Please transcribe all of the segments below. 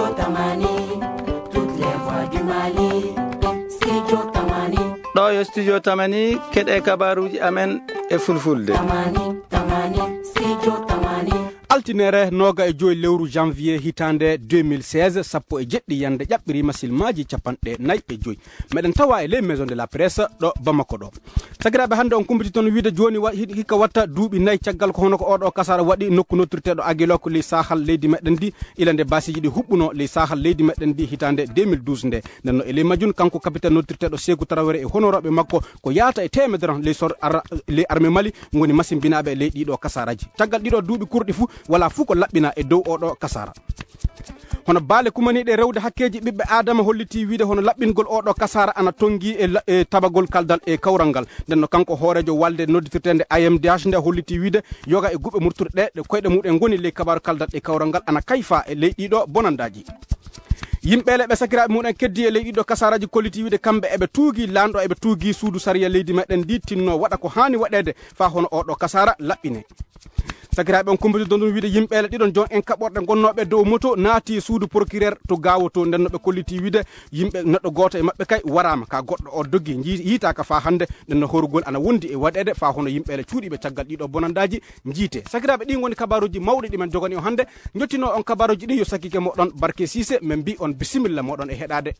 Studio Tamani, toutes les voix du Mali. Studio Tamani. ɗo yo studio Tamani keɗe kabaruji amen e fulfulde. Tamani, Studio Tamani. altinere noga e joyi lewru janvier hitande 2016 sappo e jeɗɗi yande ƴaɓɓiri masilmaji capanɗe nayyi e joyi meɗen tawa e ley maison de la presse ɗo Bamako ɗo. sagiraɓe hande on kumbiti toon wiide joni hikka watta duuɓi nayyi caggal ko hono ko oɗo kasara waɗi nokku nottirteɗo Aguelok ley sahal leydi meɗen ndi ila nde basiji ɗi huɓɓuno ley sahal leydi meɗen ndi hitande 2012 nde nden no e ley majjum kanko capitaine nottirteɗo Sékou Traoré e honoroɓe makko ko yaata e temedere ley armée Mali goni masimbinaɓe ley ɗiɗo kasaraji caggal ɗiɗo duuɓi kurɗi fou wala fuu ko laɓɓina e dow oɗo kasara. hono baale kumaniɗe rewde hakkeji ɓiɓɓe adama holliti wiide hono laɓɓingol oɗo kasara ana tongi e tabagol kaldal e kawral ngal nden no kanko hoorejo walde nodditirtede AMDH nde holliti wiide yoga e guɓe murturɗe ɗe koyɗe muɗen goni ley kabaru kaldal e kawral ngal ana kayfa e ley ɗiɗo bonandaji. yimɓele ɓe sakiraɓe muɗen keddi e ley ɗiɗo kasaraji kolliti wiide kamɓe eɓe tuugui lanɗo eɓe tuugui suudu sariya leydi meɗen ndi tinno waɗa ko hani waɗede fa hono oɗo kasara laɓɓine. sakiraɓe on kumbiti don ɗum wiide yimɓele ɗiɗon jon en kaɓorɗe gonnoɓe dow moto naati suudu procureur to gawoto nden noɓe kolliti wiide yimɓe neɗɗo goto e mabɓe kay warama ka goɗɗo o dogui yiitaka fa hande nden no horugol ana wondi e waɗede fa hono yimɓele cuuɗiɓe caggal ɗiɗo bonandaji jiite. sakiraɓe ɗi goni kabaruji mawɗi ɗimen jogani o hande jottino on kabaruji ɗi yo sakkike moɗon Barké Cissé min mbi on bisimilla moɗon e heɗade.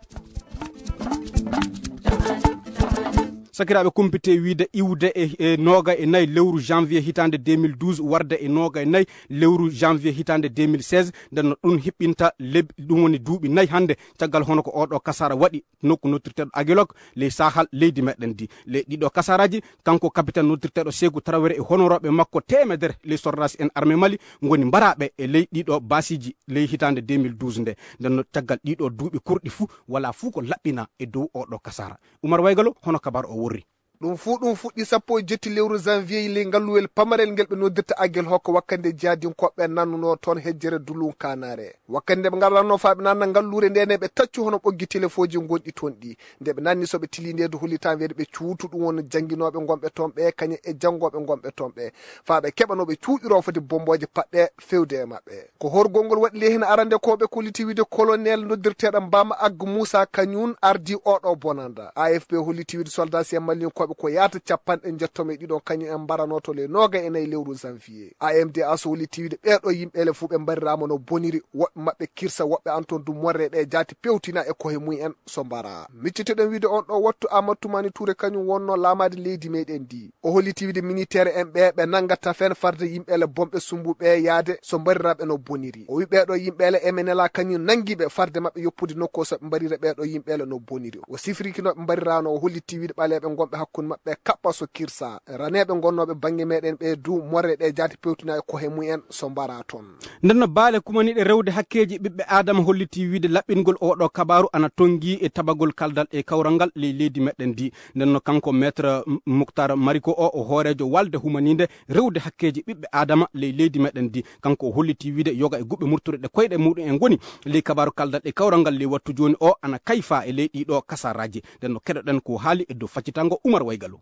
sakiraɓe kumpite wiide iwde e noga e nayyi lewru janvier hitande 2012 warde e noga e nayyi lewru janvier hitande 2016 nden no ɗum hiɓɓinta ɗum woni duuɓi nayyi hande caggal hono ko oɗo kasara waɗi nokku nottirteɗo Aguelok ley sahal leydi meɗen ndi ley ɗiɗo kasaraji kanko capitaine nottirteɗo Sékou Traoré e honoroɓe makko temedere ley soldats en armée Mali goni mbaraɓe e ley ɗiɗo basiji ley hitande 2012 nde nden no caggal ɗiɗo duuɓi kurɗi fou wala fuu ko laɓɓina e dow oɗo kasara. Oumar Waygalo hono kabaru o wurri. ɗum fuɗɗi sappo e jetti lewru janvier ley ngalluwel pamarel ngel ɓe noddirta Aguelok wakkande jaadinkoɓe nannuno toon hejjere dulum kanare wakkande ɓe garranno fa ɓe nanna ngallure ndene ɓe taccu hono ɓoggi téléphone ji gonɗi toon ɗi nde ɓe nanni soɓe tili ndedu hollita weede ɓe cuutu ɗum won jangguinoɓe gonɓe toon ɓe kañum e janggoɓe gonɓe toon ɓe fa ɓe keɓanoɓe cuuɗiro foti bomboje paɗɗe fewde e mabɓe ko horgol ngol waɗi ley hen arande koɓe kolliti wiide colonel noddirteɗo Bama Ag Moussa Kañum ardi oɗo bonanda AFP holliti wiide soldat en malien koɓe ko yaata capanɗe jettome ɗiɗon kañum en mbaranoto le noga e nayyi lewru janvier AMDH holliti wiide ɓeɗo yimɓele fuu ɓe mbarirama no boniri woɓɓe mabɓe kirsa woɓɓe anton du morre ɗe jaati pewtina e koye mumen so mbara micciteɗen wiide on ɗo wattu Amadou Toumani Touré kañum wonno lamade leydi meɗen ndi o holliti wiide militaire en ɓe nangata fen farde yimɓele bomɓe sumbuɓe yaade so mbariraɓe no boniri o wi ɓeɗo yimɓele emenela kañum nanguiɓe farde mabɓe yoppude nokku so ɓe mbarira ɓeɗo yimɓele no boniri o sifrikinoɓe mbarirano o holliti wiide ɓaleɓe gonɓe hakkude mabɓe kaɓɓa so kirsa raneɓe gonnoɓe banggue meɗen ɓe du morre ɗe jaati pewtina e kohe mumen so mbara toon. nden no baale kumaniɗe rewde hakkeji ɓiɓɓe adama holliti wiide laɓɓingol oɗo kabaru ana tongi e tabagol kaldal e kawral ngal ley leydi meɗen ndi nden no kanko maître Moukhtar Mariko o hoorejo walde humanide rewde hakkeji ɓiɓɓe adama ley leydi meɗen ndi kanko o holliti wiide yoga e guɓɓe murtureɗe koyɗe muɗum en goni ley kabaru kaldal e kawral ngal ley wattu joni o ana kayfa e ley ɗiɗo kasaraji nden no keɗoɗen ko haali e dow faccitango Oumar Waygalo.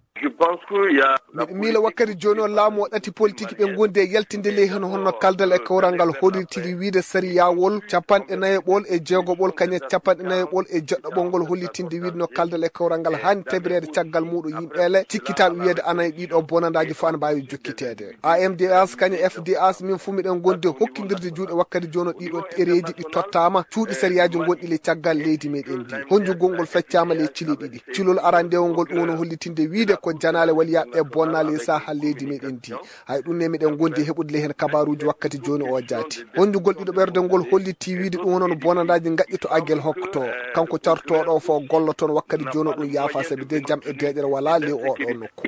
miɗo miila wakkati joni o laamu o ɗati politique ɓe gondi e yaltinde ley hen honno kaldal e kawral ngal hollitiri wiide sariyawol capanɗe nayoɓol e jeegoɓol kañum capanɗe nayoɓol e jeɗɗoɓol ngol hollitinde wiide no kaldal e kawral ngal hani tabirede caggal muɗum yimɓele cikkitaɓe wiyede ana ɗiɗo bonandaji fo ana mbawi jokkitede AMDH kañum FDH min fu miɗen gondi hokkidirde juuɗe wakkati joni ɗiɗo ɗereji ɗi tottama cuuɗi sariyaji gonɗi le caggal leydi meɗen ndi honjugol ngol feccama le cili ɗiɗi cilol arandewol ngol ɗum woni hollitinde wiide ko janale waliyaɓe bonnale sahal leydi meɗen ndi hay ɗum ne miɗen gondi heɓude le hen kabaruji wakkati joni o jaati honjugol ɗiɗo ɓerde ngol holliti wiide ɗum wonon bonandaji gaƴƴi to Aguelok to kanko cartoɗo fo gollo toon wakkati joni ɗum yaafa saabi de jaam e deƴere wala le oɗo nokku.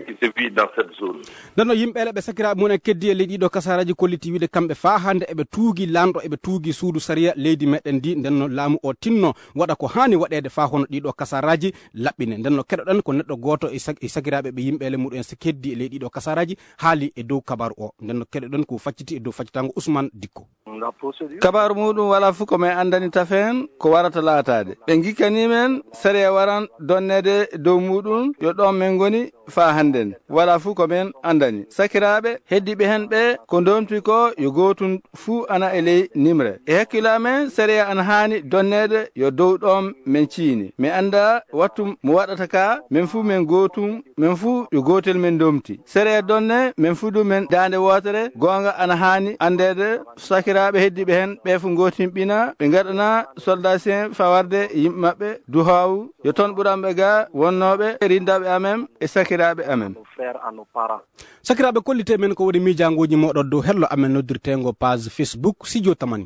nden no yimɓele ɓe sakiraɓe mumen keddi e ley ɗiɗo kasaraji kolliti wiide kamɓe fa hande eɓe tuugui lanɗo eɓe tuugui suudu sariya leydi meɗen ndi nden no laamu o tinno waɗa ko hani waɗede fa hono ɗiɗo kasaraji laɓɓine nden no keɗoɗen ko neɗɗo goto e sakiraɓe ɓe yimɓele muɗum so keddi e leydi ɗo kasaraji haali e dow kabaru o nden keɗe ɗon ko facciti e dow faccitango Ousmane Dicko. kabaru muɗum wala fu ko men andani tafen ko warata laatade ɓe gikkanimen sere waran donnede dow muɗum yo ɗon men goni fa hannden wala fu ko men andani sakiraɓe heddiɓe hen ɓe ko domti ko yo gotum fu ana e ley nimre e hakkilo amen sere ana hani donnede yo dow ɗon men ciini mi anda wattu mo waɗata ka men fu men gotum men fu yo gotel men domti sere donne men fu ɗum men dande wotere gonga ana hani andede sakiraɓe heddiɓe hen ɓe fu gotimɓina ɓe gaɗana soldacien fawarde yimɓe maɓɓe duhawu yo toon ɓuranɓe ga wonnoɓe rindaɓe amen e sakiraɓe amen. sakiraɓe kollite men ko woni miijangoji moɗon dow hello amen noddirtengo page Facebook Studio Tamani.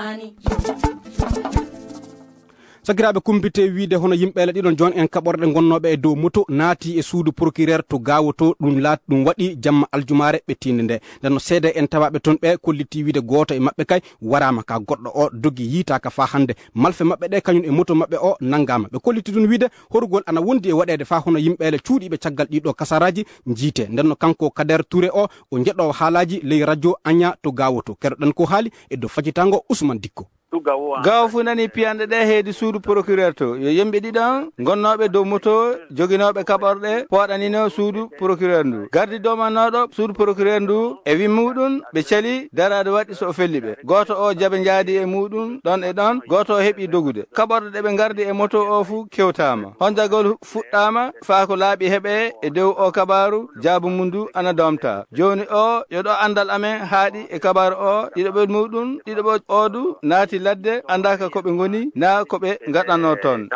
sakiraɓe kumpite wiide hono yimɓele ɗiɗon jon en kaɓorɗe gonnoɓe e dow moto naati e suudu procureur to gawoto ɗum waɗi jamma aljumare ɓe tinde nde ndenno seede en tawaɓe toon ɓe kolliti wiide goto e mabɓe kay warama ka goɗɗo o dogui yiitaka fa hande malfe mabɓe ɗe kañum e moto mabɓe o naggama ɓe kolliti ɗum wiide horugol ana wondi e waɗede fa hono yimɓele cuuɗiɓe caggal ɗiɗo kasaraji jiite ndenno kanko Kader Touré o jeɗɗo haalaji ley radio Agna to gawoto keɗoɗen ko haali e dow faccitango Ousmane Dicko. gawa fu nani piyanɗe ɗe heedi suudu procureur to yo yimɓe ɗiɗon gonnoɓe dow moto joguinoɓe kaɓorɗe poɗanino suudu procureur ndu gardi domanoɗo suudu procureur ndu e wi muɗum ɓe cali darade waɗi so felli ɓe goto o jaabe jaadi e muɗum ɗon e ɗon goto o heeɓi dogude kaɓorɗe ɗe ɓe gardi e moto o fu kewtama honjagol fuɗɗama faa ko laaɓi heeɓe e dow o kabaru jaabu mum ndu ana domta joni o yoɗo andal amen haaɗi e kabaru o ɗiɗoɓe muɗum ɗiɗoɓe odu naati ladde andaka koɓe goni na koɓe gaɗanno toon.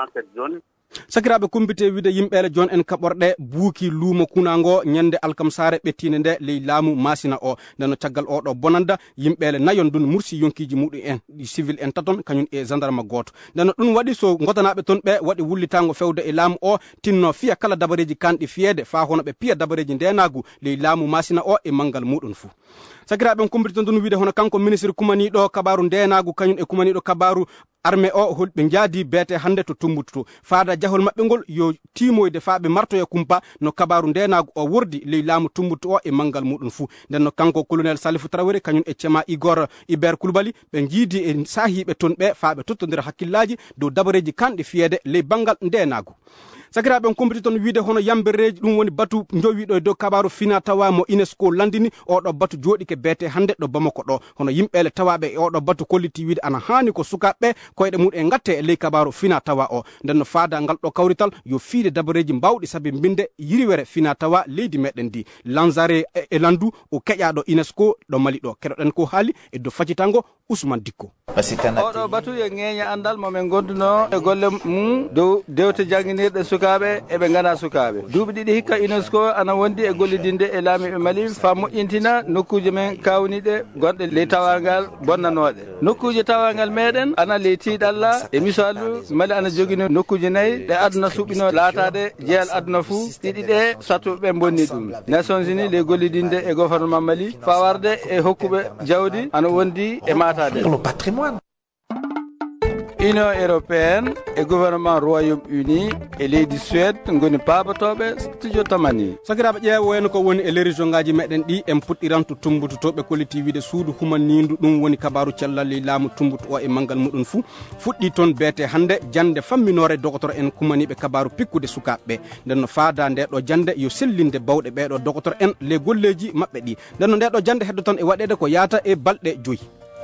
sakiraɓe kumpite wiide yimɓele jon en kaɓorɗe buuki luumo kunago ñande alkamsare ɓettinde nde ley laamu masina o ndeno caggal oɗo bonanda yimɓele nayon dun mursi yonkiji muɗum en civil en taton kañum e gendarme goto ndeno ɗum waɗi so gotanaɓe toon ɓe waɗi wullitago fewde e laamu o tinno fiya kala dabareji kanɗi fiyede fa hono ɓe piya dabareji ndenagu ley laamu masina o e manggal muɗum fou sakiraɓe kumpiti toon ɗum wiide hono kanko ministre kumaniɗo kabaru ndenagu kañum e kumaniɗo kabaru armée o holɓe jaadi beete hande to tumbutoto faada jahol mabɓe ngol yo timoyde faaɓe martoya kumpa no kabaru ndenagu o wordi ley laamu tumbuto o e manggal muɗum fou nden no kanko colonel Salifou Traoré kañum e cema Igor Iber Koulibaly ɓe jiidi e sahiɓe toon ɓe faaɓe tottodira hakkillaji dow dabareji kanɗe fiyede ley banggal ndenagu sakiraɓe on kumpiti toon wiide hono yambereji ɗum woni batu jowiɗo e dow kabaru fina tawa mo UNESCO landini oɗo batu jooɗike beete hande ɗo Bamako ɗo hono yimɓele tawaɓe e oɗo batu kolliti wiide ana hani ko sukaɓeɓe koyɗe mum e gatte e ley kabaru fina tawa o ndenno faada ngal ɗo kawrital yo fiide dabareji mbawɗi saabi binde yiriwere fina tawa leydi meɗen ndi Lanzare e Landu o keƴaɗo UNESCO ɗo Mali ɗo keɗoɗen ko haali e dow faccitango Ousmane Dicko. oɗo batu yo ŋeña andal momin gonduno e golle mum dow dewte jangguinirɗe sukaɓe eɓe gana sukaɓe duuɓi ɗiɗi hikka UNESCO ana wondi e gollidinde e laamiɓe Mali fa moƴƴintina nokkuji men kawniɗe gonɗe ley tawangal bonnanoɗe nokkuji tawangal meɗen ana ley tiiɗalla e misalu Mali ana joguino nokkuji nayyi ɗe aduna suɓino laatade jeeyal aduna fou ɗiɗi ɗe sattuɓeɓe bonni ɗum Nations Unies ley gollidinde e gouvernement Mali fawarde e hokkuɓe jawdi ana wondi e matade Union européenne e gouvernement Royaume-Uni e leydi Suède goni pabatoɓe Studio Tamani. sakiraɓe ƴeewa wayno ko woni e région ngaji meɗen ɗi en puɗɗiranto tumbutotoɓe kolliti wiide suudu humanindu ɗum woni kabaru cellal ley laamu tumbuto o e manggal muɗum fou fuɗɗi toon beete hande jande famminore docteur en kumaniɓe kabaru pikkude sukaɓeɓe ndenno faada ndeɗo jande yo sellinde bawɗe ɓeɗo docteur en ley golleji mabɓe ɗi ndenno ndeɗo jande heddo tan e waɗede ko yaata e balɗe 5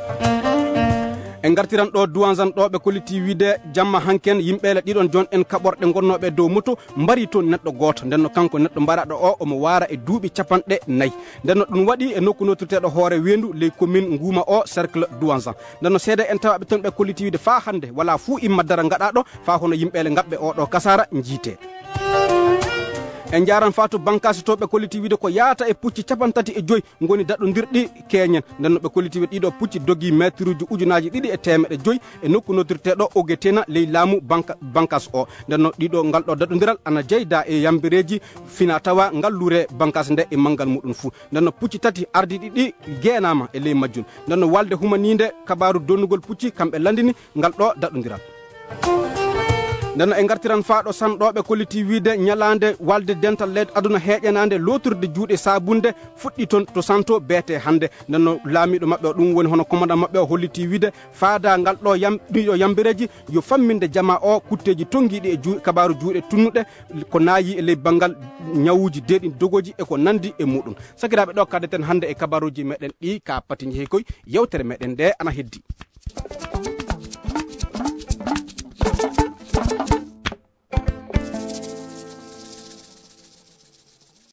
en gartiran ɗo duwansan ɗo ɓe kolliti wiide jamma hanken yimɓele ɗiɗon jon en kaɓorɗe gonnoɓe dow moto mbari toon neɗɗo goto ndenno kanko neɗɗo mbaraɗo o omo wara e duuɓi 50 ndenno ɗum waɗi e nokku nottirteɗo hoore wendu ley commune Ngouma o cercle duwansan ndenno seede en tawaɓe toon ɓe kolliti wiide fa hande wala fuu imma dara gaɗaɗo fa hono yimɓele gabɓe oɗo kasara jiite en jaran fatu bankasi toɓe kolliti wiide ko yaata e pucci 35 goni daɗodirɗi keñen ndenno ɓe kolliti wiide ɗiɗo pucci dogui métre uji ujunaji 2,5 e nokku noddirteɗo Ogetena ley laamu bankas o ndenno ɗiɗo ngal ɗo daɗodiral ana jeyda e yambireji fina tawa ngallure bankas nde e manggal muɗum fou ndenno pucci 3 ardiɗi ɗi guenama e ley majjum ndenno walde humanide kabaru donnugol pucci kamɓe landini ngal ɗo daɗodiral nden e gartiran faaɗo sanɗoɓe kolliti wiide ñalande walde dental leydi aduna heƴanade loturde juuɗe sabunde fuɗɗi toon to santo beete hande nden laamiɗo mabɓe o ɗum woni hono commandant mabɓe o holliti wiide faadagal ɗo ɗiɗo yambireji yo famminde jama o kutteji tonguiɗi e kabaru juuɗe tunnuɗe ko naayi e ley banggal ñawuji deɗi dogoji e ko nandi e muɗum sakiraɓe ɗo kaddeten hande e kabaruji meɗen ɗi ka pati jeeyi koy yewtere meɗen nde ana heddi